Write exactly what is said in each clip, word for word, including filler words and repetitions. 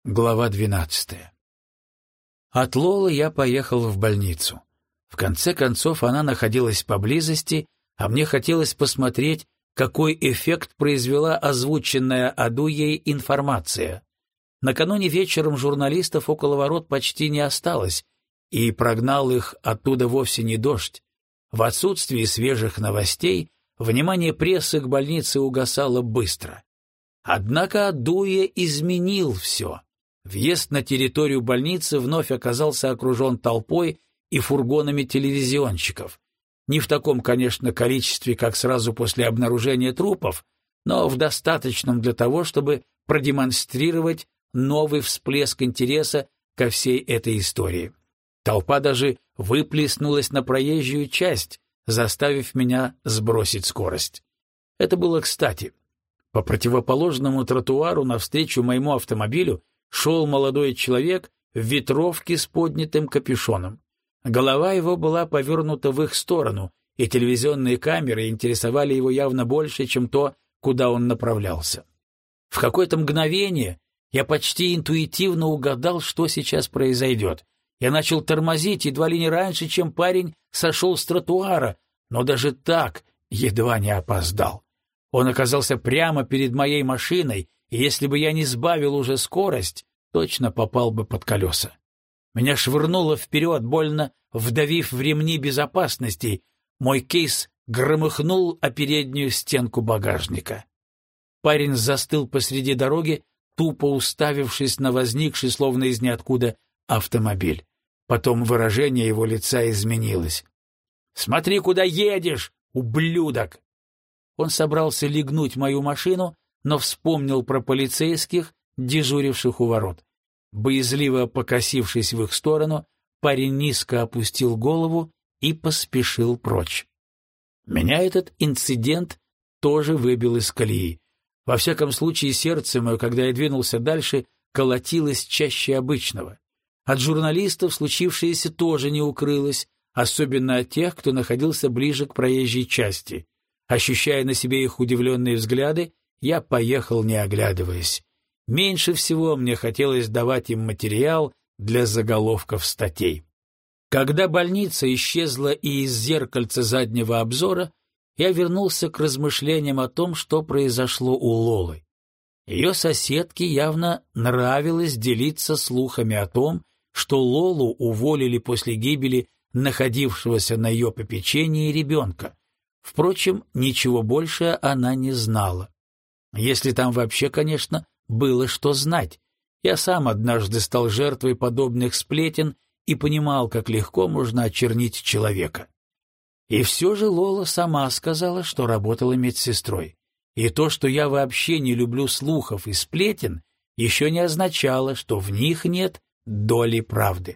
Глава двенадцатая. От Лолы я поехал в больницу. В конце концов, она находилась поблизости, а мне хотелось посмотреть, какой эффект произвела озвученная Аду ей информация. Накануне вечером журналистов около ворот почти не осталось, и прогнал их оттуда вовсе не дождь. В отсутствии свежих новостей внимание прессы к больнице угасало быстро. Однако Адуя изменил все. Въезд на территорию больницы вновь оказался окружен толпой и фургонами телевизионщиков. Не в таком, конечно, количестве, как сразу после обнаружения трупов, но в достаточном для того, чтобы продемонстрировать новый всплеск интереса ко всей этой истории. Толпа даже выплеснулась на проезжую часть, заставив меня сбросить скорость. Это было кстати. По противоположному тротуару навстречу моему автомобилю шел молодой человек в ветровке с поднятым капюшоном. Голова его была повернута в их сторону, и телевизионные камеры интересовали его явно больше, чем то, куда он направлялся. В какое-то мгновение я почти интуитивно угадал, что сейчас произойдет. Я начал тормозить едва ли не раньше, чем парень сошел с тротуара, но даже так едва не опоздал. Он оказался прямо перед моей машиной, и если бы я не сбавил уже скорость, точно попал бы под колеса. Меня швырнуло вперед, больно вдавив в ремни безопасности. Мой кейс громыхнул о переднюю стенку багажника. Парень застыл посреди дороги, тупо уставившись на возникший, словно из ниоткуда, автомобиль. Потом выражение его лица изменилось. «Смотри, куда едешь, ублюдок!» Он собрался легнуть мою машину, но вспомнил про полицейских, дежуривших у ворот. Боязливо покосившись в их сторону, парень низко опустил голову и поспешил прочь. Меня этот инцидент тоже выбил из колеи. Во всяком случае, сердце мое, когда я двинулся дальше, колотилось чаще обычного. От журналистов случившееся тоже не укрылось, особенно от тех, кто находился ближе к проезжей части. Ощущая на себе их удивленные взгляды, я поехал, не оглядываясь. Меньше всего мне хотелось давать им материал для заголовков статей. Когда больница исчезла и из зеркальца заднего обзора, я вернулся к размышлениям о том, что произошло у Лолы. Ее соседке явно нравилось делиться слухами о том, что Лолу уволили после гибели находившегося на ее попечении ребенка. Впрочем, ничего больше она не знала. Если там вообще, конечно, было что знать. Я сам однажды стал жертвой подобных сплетен и понимал, как легко можно очернить человека. И все же Лола сама сказала, что работала медсестрой. И то, что я вообще не люблю слухов и сплетен, еще не означало, что в них нет доли правды.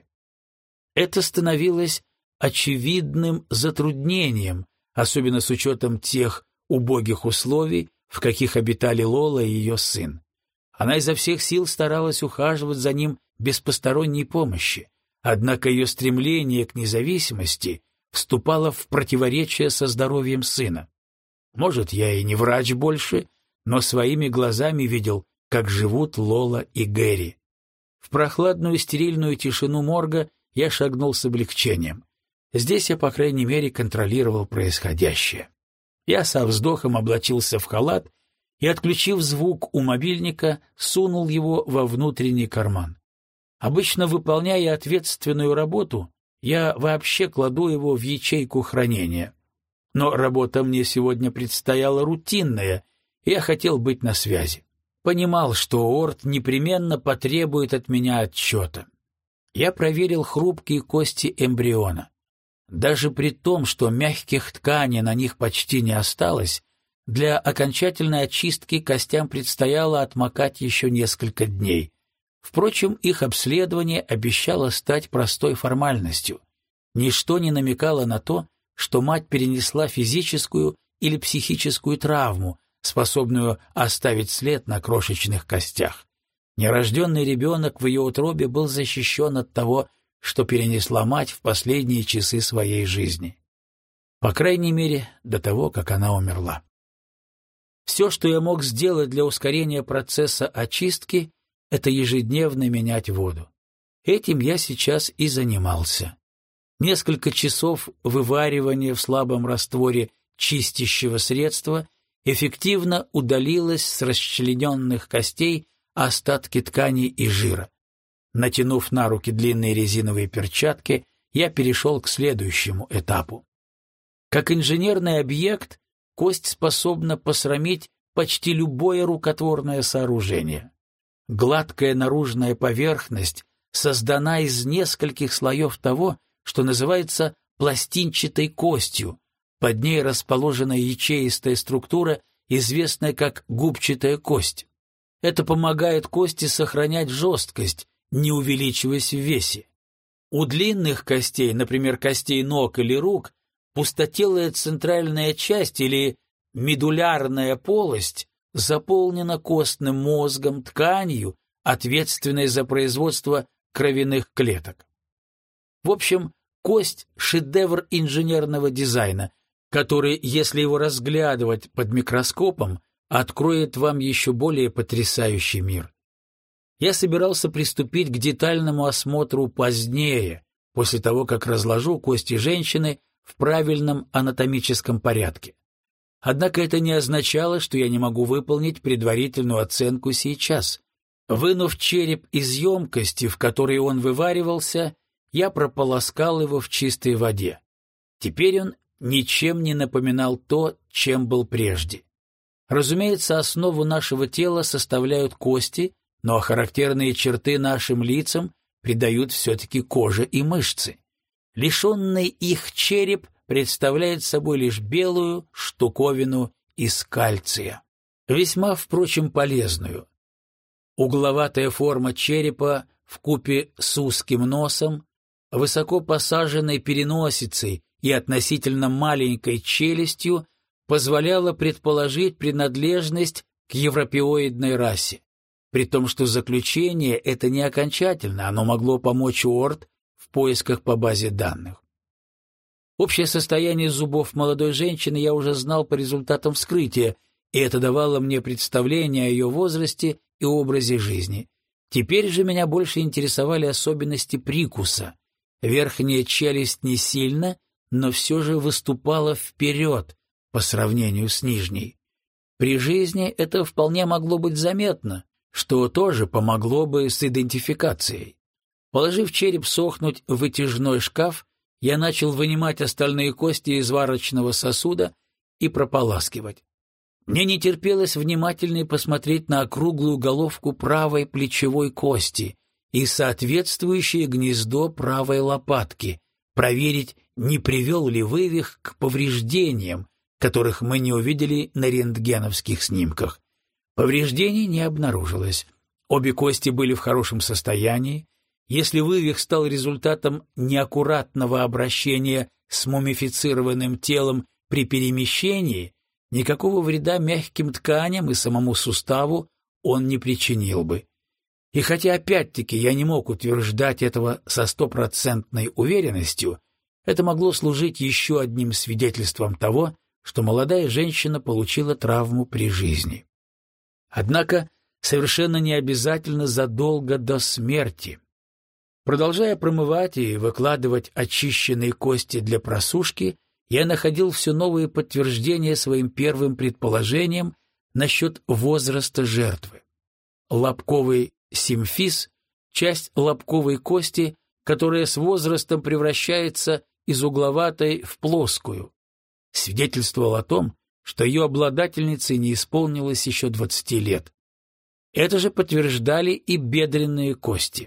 Это становилось очевидным затруднением, особенно с учетом тех убогих условий, в каких обитали Лола и ее сын. Она изо всех сил старалась ухаживать за ним без посторонней помощи, однако ее стремление к независимости вступало в противоречие со здоровьем сына. Может, я и не врач больше, но своими глазами видел, как живут Лола и Гэри. В прохладную стерильную тишину морга я шагнул с облегчением. Здесь я, по крайней мере, контролировал происходящее. Я со вздохом облачился в халат и, отключив звук у мобильника, сунул его во внутренний карман. Обычно, выполняя ответственную работу, я вообще кладу его в ячейку хранения. Но работа мне сегодня предстояла рутинная, и я хотел быть на связи. Понимал, что Орд непременно потребует от меня отчета. Я проверил хрупкие кости эмбриона. Даже при том, что мягких тканей на них почти не осталось, для окончательной очистки костям предстояло отмокать еще несколько дней. Впрочем, их обследование обещало стать простой формальностью. Ничто не намекало на то, что мать перенесла физическую или психическую травму, способную оставить след на крошечных костях. Нерожденный ребенок в ее утробе был защищен от того, что перенесла мать в последние часы своей жизни. По крайней мере, до того, как она умерла. Все, что я мог сделать для ускорения процесса очистки, это ежедневно менять воду. Этим я сейчас и занимался. Несколько часов вываривания в слабом растворе чистящего средства эффективно удалилось с расчлененных костей остатки тканей и жира. Натянув на руки длинные резиновые перчатки, я перешел к следующему этапу. Как инженерный объект, кость способна посрамить почти любое рукотворное сооружение. Гладкая наружная поверхность создана из нескольких слоев того, что называется пластинчатой костью. Под ней расположена ячеистая структура, известная как губчатая кость. Это помогает кости сохранять жесткость, не увеличиваясь в весе. У длинных костей, например, костей ног или рук, пустотелая центральная часть или медулярная полость заполнена костным мозгом, тканью, ответственной за производство кровяных клеток. В общем, кость – шедевр инженерного дизайна, который, если его разглядывать под микроскопом, откроет вам еще более потрясающий мир. Я собирался приступить к детальному осмотру позднее, после того, как разложу кости женщины в правильном анатомическом порядке. Однако это не означало, что я не могу выполнить предварительную оценку сейчас. Вынув череп из емкости, в которой он вываривался, я прополоскал его в чистой воде. Теперь он ничем не напоминал то, чем был прежде. Разумеется, основу нашего тела составляют кости, но характерные черты нашим лицам придают все-таки кожа и мышцы. Лишенный их череп представляет собой лишь белую штуковину из кальция, весьма, впрочем, полезную. Угловатая форма черепа вкупе с узким носом, высоко посаженной переносицей и относительно маленькой челюстью позволяла предположить принадлежность к европеоидной расе, при том, что заключение это не окончательно, оно могло помочь Уорд в поисках по базе данных. Общее состояние зубов молодой женщины я уже знал по результатам вскрытия, и это давало мне представление о ее возрасте и образе жизни. Теперь же меня больше интересовали особенности прикуса. Верхняя челюсть не сильно, но все же выступала вперед по сравнению с нижней. При жизни это вполне могло быть заметно, что тоже помогло бы с идентификацией. Положив череп сохнуть в вытяжной шкаф, я начал вынимать остальные кости из варочного сосуда и прополаскивать. Мне не терпелось внимательнее посмотреть на округлую головку правой плечевой кости и соответствующее гнездо правой лопатки, проверить, не привел ли вывих к повреждениям, которых мы не увидели на рентгеновских снимках. Повреждений не обнаружилось. Обе кости были в хорошем состоянии. Если вывих стал результатом неаккуратного обращения с мумифицированным телом при перемещении, никакого вреда мягким тканям и самому суставу он не причинил бы. И хотя опять-таки я не мог утверждать этого со стопроцентной уверенностью, это могло служить еще одним свидетельством того, что молодая женщина получила травму при жизни. Однако совершенно не обязательно задолго до смерти. Продолжая промывать и выкладывать очищенные кости для просушки, я находил все новые подтверждения своим первым предположениям насчет возраста жертвы. Лобковый симфиз – часть лобковой кости, которая с возрастом превращается из угловатой в плоскую, свидетельствовал о том, что ее обладательнице не исполнилось еще двадцати лет. Это же подтверждали и бедренные кости.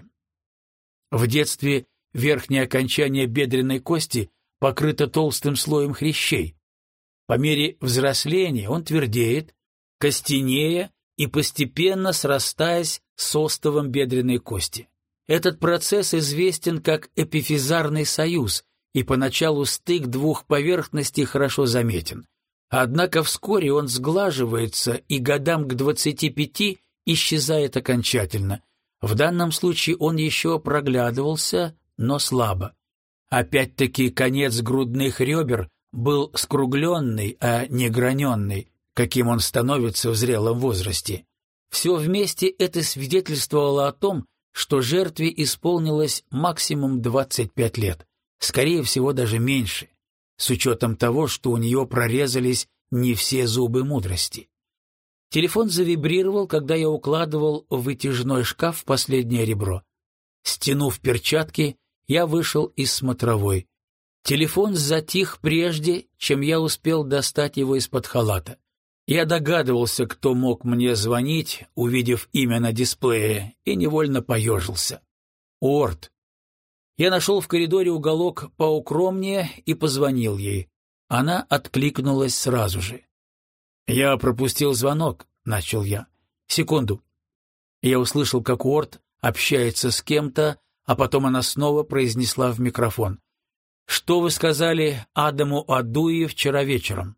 В детстве верхнее окончание бедренной кости покрыто толстым слоем хрящей. По мере взросления он твердеет, костенея и постепенно срастаясь с остовом бедренной кости. Этот процесс известен как эпифизарный союз, и поначалу стык двух поверхностей хорошо заметен. Однако вскоре он сглаживается и годам к двадцати пяти исчезает окончательно. В данном случае он еще проглядывался, но слабо. Опять-таки конец грудных ребер был скругленный, а не граненный, каким он становится в зрелом возрасте. Все вместе это свидетельствовало о том, что жертве исполнилось максимум двадцать пять лет, скорее всего, даже меньше, с учетом того, что у нее прорезались не все зубы мудрости. Телефон завибрировал, когда я укладывал в вытяжной шкаф последнее ребро. Стянув перчатки, я вышел из смотровой. Телефон затих прежде, чем я успел достать его из-под халата. Я догадывался, кто мог мне звонить, увидев имя на дисплее, и невольно поежился. Уорд. Я нашел в коридоре уголок поукромнее и позвонил ей. Она откликнулась сразу же. «Я пропустил звонок», — начал я. «Секунду». Я услышал, как Уорд общается с кем-то, а потом она снова произнесла в микрофон. «Что вы сказали Адаму Адуи вчера вечером?»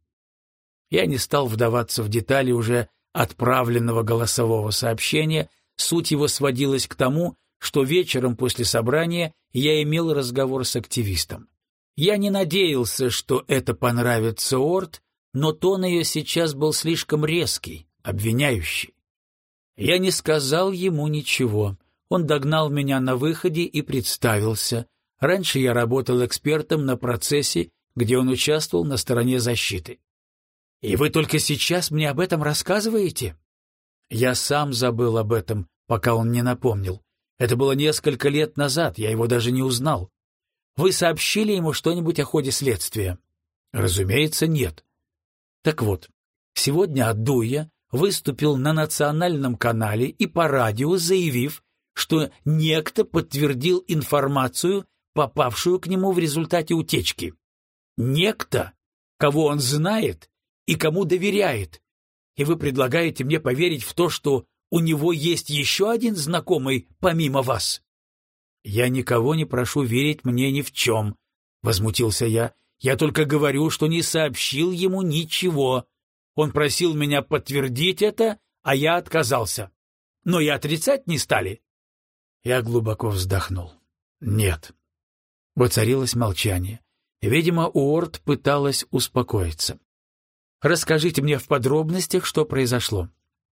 Я не стал вдаваться в детали уже отправленного голосового сообщения, суть его сводилась к тому, что вечером после собрания я имел разговор с активистом. Я не надеялся, что это понравится Уорд, но тон ее сейчас был слишком резкий, обвиняющий. Я не сказал ему ничего. Он догнал меня на выходе и представился. Раньше я работал экспертом на процессе, где он участвовал на стороне защиты. «И вы только сейчас мне об этом рассказываете?» Я сам забыл об этом, пока он не напомнил. Это было несколько лет назад, я его даже не узнал. Вы сообщили ему что-нибудь о ходе следствия? Разумеется, нет. Так вот, сегодня Адуя выступил на национальном канале и по радио, заявив, что некто подтвердил информацию, попавшую к нему в результате утечки. Некто, кого он знает и кому доверяет. И вы предлагаете мне поверить в то, что у него есть еще один знакомый помимо вас? Я никого не прошу верить мне ни в чем, — возмутился я. Я только говорю, что не сообщил ему ничего. Он просил меня подтвердить это, а я отказался. Но и отрицать не стали. Я глубоко вздохнул. Нет. Воцарилось молчание. Видимо, Уорд пыталась успокоиться. Расскажите мне в подробностях, что произошло.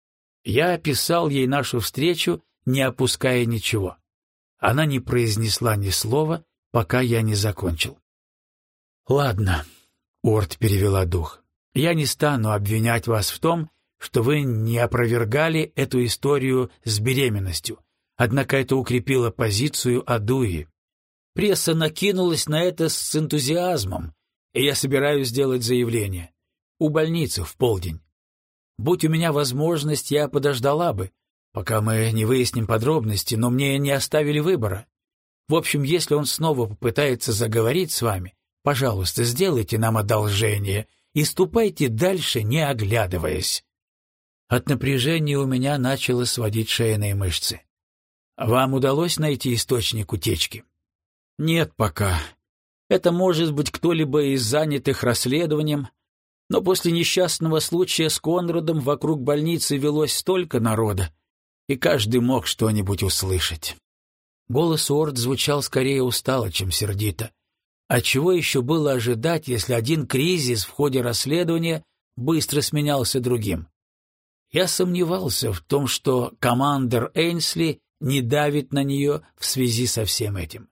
Я описал ей нашу встречу, не опуская ничего. Она не произнесла ни слова, пока я не закончил. «Ладно», — Уорд перевела дух, — «я не стану обвинять вас в том, что вы не опровергали эту историю с беременностью, однако это укрепило позицию Адуи. Пресса накинулась на это с энтузиазмом, и я собираюсь сделать заявление. У больницы в полдень. Будь у меня возможность, я подождала бы, пока мы не выясним подробности, но мне не оставили выбора. В общем, если он снова попытается заговорить с вами, пожалуйста, сделайте нам одолжение и ступайте дальше, не оглядываясь». От напряжения у меня начало сводить шейные мышцы. «Вам удалось найти источник утечки?» «Нет пока. Это может быть кто-либо из занятых расследованием, но после несчастного случая с Конрадом вокруг больницы велось столько народа, и каждый мог что-нибудь услышать». Голос Уорд звучал скорее устало, чем сердито. А чего еще было ожидать, если один кризис в ходе расследования быстро сменялся другим? Я сомневался в том, что командир Эйнсли не давит на нее в связи со всем этим.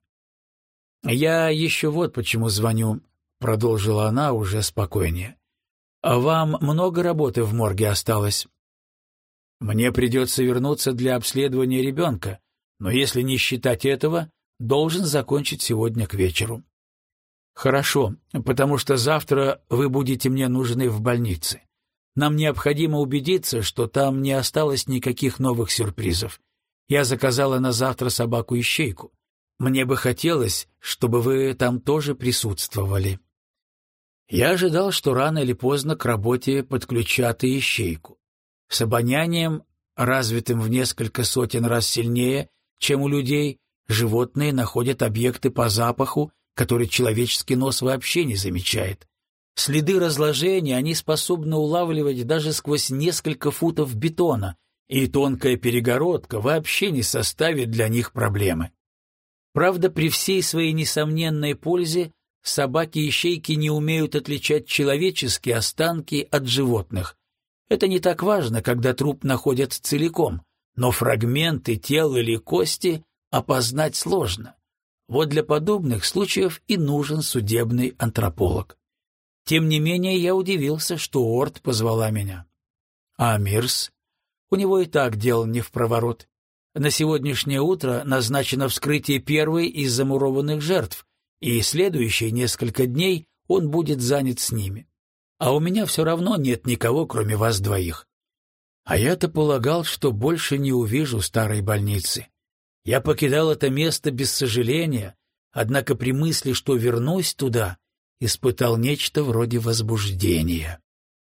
«Я еще вот почему звоню», — продолжила она уже спокойнее. «А вам много работы в морге осталось?» «Мне придется вернуться для обследования ребенка, но если не считать этого, должен закончить сегодня к вечеру». «Хорошо, потому что завтра вы будете мне нужны в больнице. Нам необходимо убедиться, что там не осталось никаких новых сюрпризов. Я заказала на завтра собаку-ищейку. Мне бы хотелось, чтобы вы там тоже присутствовали». Я ожидал, что рано или поздно к работе подключат и ищейку. С обонянием, развитым в несколько сотен раз сильнее, чем у людей, животные находят объекты по запаху, который человеческий нос вообще не замечает. Следы разложения они способны улавливать даже сквозь несколько футов бетона, и тонкая перегородка вообще не составит для них проблемы. Правда, при всей своей несомненной пользе собаки-ищейки не умеют отличать человеческие останки от животных, Это не так важно, когда труп находят целиком, но фрагменты тел или кости опознать сложно. Вот для подобных случаев и нужен судебный антрополог. Тем не менее, я удивился, что Уорд позвала меня. А Мирс? У него и так дел не впроворот. На сегодняшнее утро назначено вскрытие первой из замурованных жертв, и следующие несколько дней он будет занят с ними. А у меня все равно нет никого, кроме вас двоих. А я-то полагал, что больше не увижу старой больницы. Я покидал это место без сожаления, однако при мысли, что вернусь туда, испытал нечто вроде возбуждения.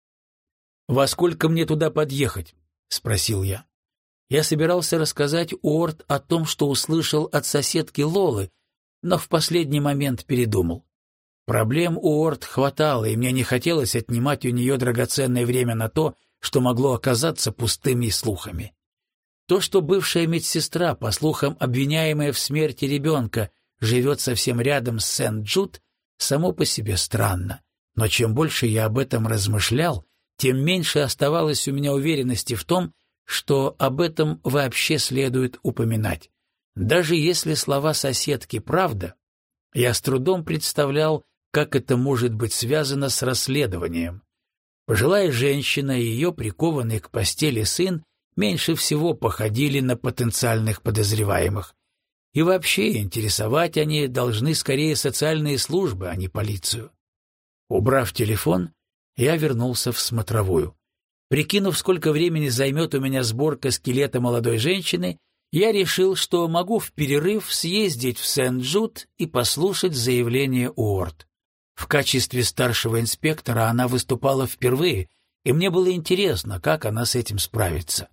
«Во сколько мне туда подъехать?» — спросил я. Я собирался рассказать Уорд о том, что услышал от соседки Лолы, но в последний момент передумал. Проблем у Уорд хватало, и мне не хотелось отнимать у нее драгоценное время на то, что могло оказаться пустыми слухами. То, что бывшая медсестра, по слухам обвиняемая в смерти ребенка, живет совсем рядом с Сент-Джуд, само по себе странно. Но чем больше я об этом размышлял, тем меньше оставалось у меня уверенности в том, что об этом вообще следует упоминать. Даже если слова соседки правда, я с трудом представлял, как это может быть связано с расследованием. Пожилая женщина и ее прикованный к постели сын меньше всего походили на потенциальных подозреваемых. И вообще интересовать они должны скорее социальные службы, а не полицию. Убрав телефон, я вернулся в смотровую. Прикинув, сколько времени займет у меня сборка скелета молодой женщины, я решил, что могу в перерыв съездить в Сент-Джуд и послушать заявление Уорд. В качестве старшего инспектора она выступала впервые, и мне было интересно, как она с этим справится.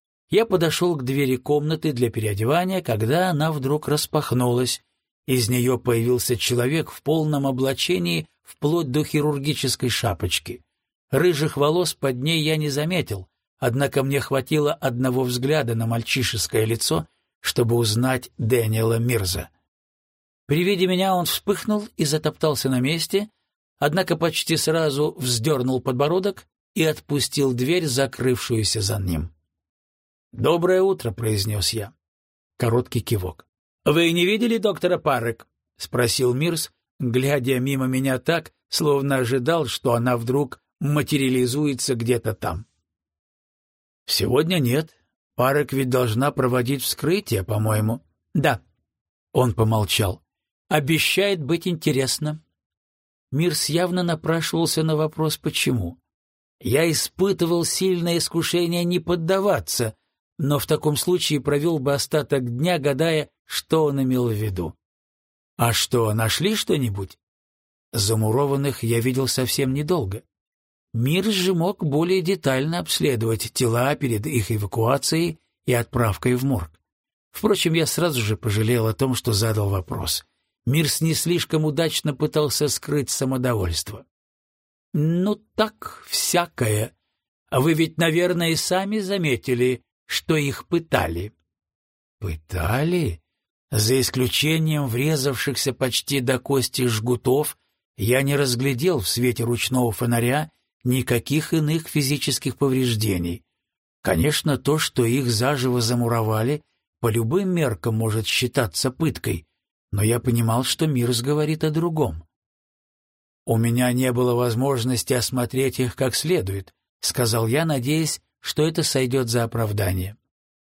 Я подошел к двери комнаты для переодевания, когда она вдруг распахнулась. Из нее появился человек в полном облачении, вплоть до хирургической шапочки. Рыжих волос под ней я не заметил, однако мне хватило одного взгляда на мальчишеское лицо, чтобы узнать Дэниела Мирза. При виде меня он вспыхнул и затоптался на месте, однако почти сразу вздернул подбородок и отпустил дверь, закрывшуюся за ним. «Доброе утро», — произнес я. Короткий кивок. «Вы не видели доктора Паррек?» — спросил Мирз, глядя мимо меня так, словно ожидал, что она вдруг материализуется где-то там. «Сегодня нет. Паррек ведь должна проводить вскрытие, по-моему». «Да». Он помолчал. «Обещает быть интересно». Мирз явно напрашивался на вопрос «почему?». Я испытывал сильное искушение не поддаваться, но в таком случае провел бы остаток дня, гадая, что он имел в виду. «А что, нашли что-нибудь?» Замурованных я видел совсем недолго. Мирз же мог более детально обследовать тела перед их эвакуацией и отправкой в морг. Впрочем, я сразу же пожалел о том, что задал вопрос. Мирз не слишком удачно пытался скрыть самодовольство. «Ну так, всякое. А вы ведь, наверное, и сами заметили, что их пытали». «Пытали?» За исключением врезавшихся почти до кости жгутов, я не разглядел в свете ручного фонаря никаких иных физических повреждений. Конечно, то, что их заживо замуровали, по любым меркам может считаться пыткой, но я понимал, что Мирз говорит о другом. «У меня не было возможности осмотреть их как следует», — сказал я, надеясь, что это сойдет за оправдание.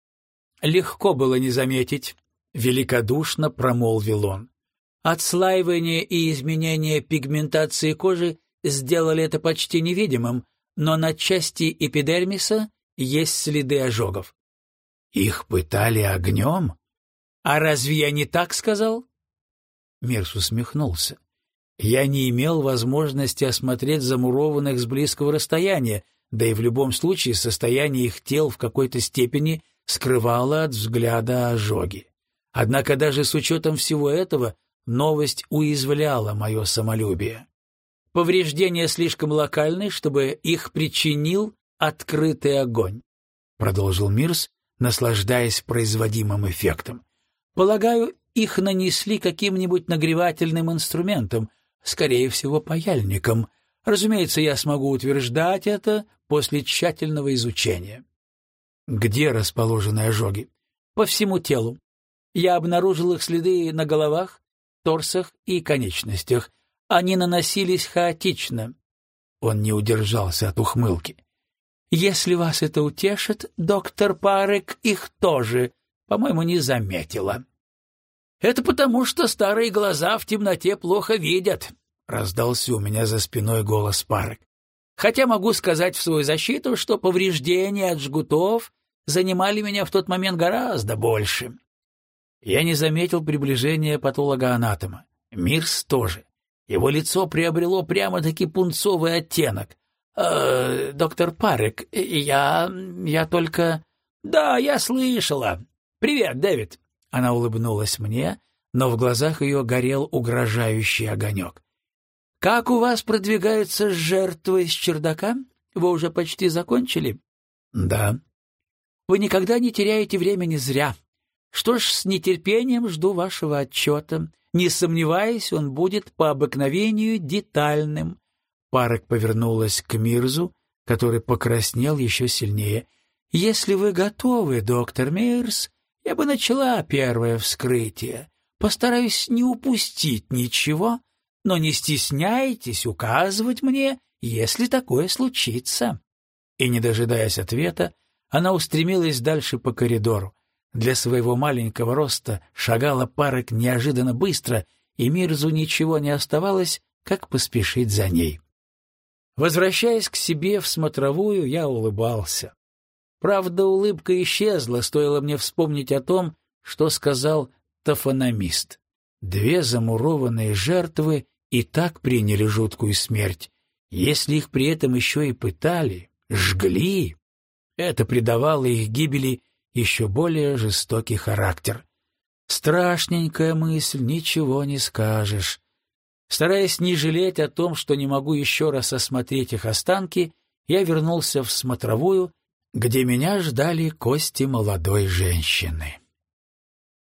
«Легко было не заметить», — великодушно промолвил он. «Отслаивание и изменение пигментации кожи сделали это почти невидимым, но на части эпидермиса есть следы ожогов». «Их пытали огнем?» «А разве я не так сказал?» Мирз усмехнулся. «Я не имел возможности осмотреть замурованных с близкого расстояния, да и в любом случае состояние их тел в какой-то степени скрывало от взгляда ожоги. Однако даже с учетом всего этого новость уязвляла мое самолюбие. Повреждения слишком локальны, чтобы их причинил открытый огонь», — продолжил Мирз, наслаждаясь производимым эффектом. «Полагаю, их нанесли каким-нибудь нагревательным инструментом, скорее всего, паяльником. Разумеется, я смогу утверждать это после тщательного изучения. Где расположены ожоги? По всему телу. Я обнаружил их следы на головах, торсах и конечностях. Они наносились хаотично. Он не удержался от ухмылки. Если вас это утешит, доктор Парек их тоже, по-моему, не заметила. Это потому, что старые глаза в темноте плохо видят, раздался у меня за спиной голос Парек. Хотя могу сказать в свою защиту, что повреждения от жгутов занимали меня в тот момент гораздо больше. Я не заметил приближения патолога-анатома. Мирс тоже. Его лицо приобрело прямо-таки пунцовый оттенок. «Э, доктор Парек, я... я только...» «Да, я слышала. Привет, Дэвид». Она улыбнулась мне, но в глазах ее горел угрожающий огонек. «Как у вас продвигаются жертвы с чердака? Вы уже почти закончили?» «Да». «Вы никогда не теряете времени зря. Что ж, с нетерпением жду вашего отчета. Не сомневаясь, он будет по обыкновению детальным». Парек повернулась к Мирзу, который покраснел еще сильнее. «Если вы готовы, доктор Мирз, я бы начала первое вскрытие. Постараюсь не упустить ничего, но не стесняйтесь указывать мне, если такое случится». И, не дожидаясь ответа, она устремилась дальше по коридору. Для своего маленького роста шагала Парек неожиданно быстро, и Мирзу ничего не оставалось, как поспешить за ней. Возвращаясь к себе в смотровую, я улыбался. Правда, улыбка исчезла, стоило мне вспомнить о том, что сказал тофономист. Две замурованные жертвы и так приняли жуткую смерть. Если их при этом еще и пытали, жгли, это придавало их гибели еще более жестокий характер. Страшненькая мысль, ничего не скажешь. Стараясь не жалеть о том, что не могу еще раз осмотреть их останки, я вернулся в смотровую, где меня ждали кости молодой женщины.